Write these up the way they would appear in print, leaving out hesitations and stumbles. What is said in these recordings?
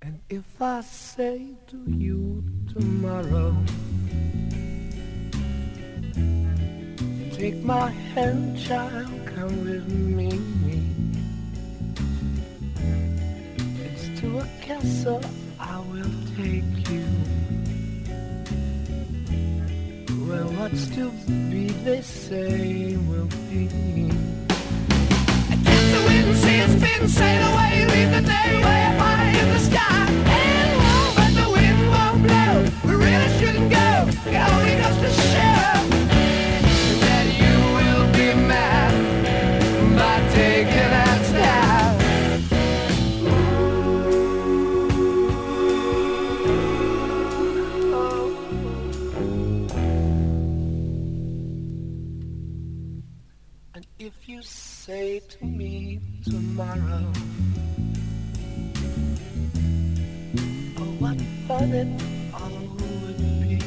If I say to you tomorrow, take my hand, child, come with me. It's to a castle I will take you, where what's to be, they say, will be. I guess the wind sails, spin, sail away, leave the day way up high in the sky. And won't, but the wind won't blow. We really shouldn't go. It only goes to show that you will be mad by taking our time. And if you say to me tomorrow, oh, what fun it all would be,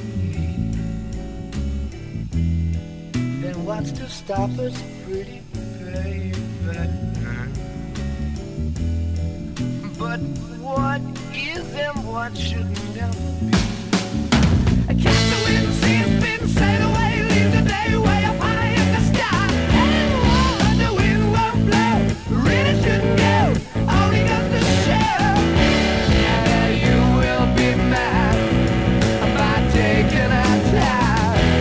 then what's to stop us, pretty baby? But what is and what should never be? I catch the wind, see it spin, sail away, leave the day way up high in the sky. And won't, the wind won't blow, really shouldn't go, only goes to show that you will be mad by taking our time.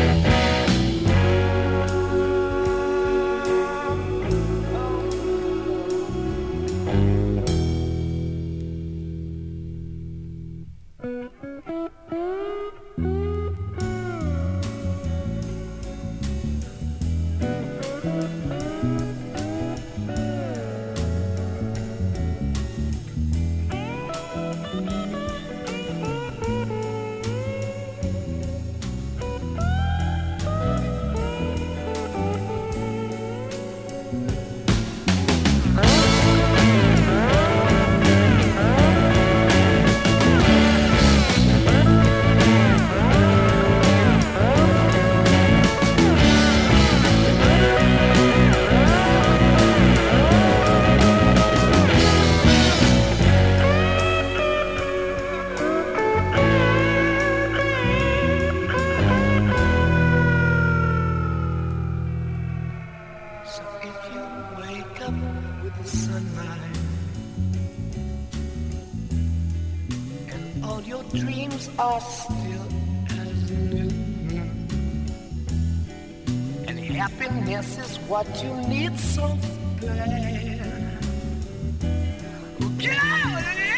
Are still as new, and happiness is what you need so bad. Get out of here!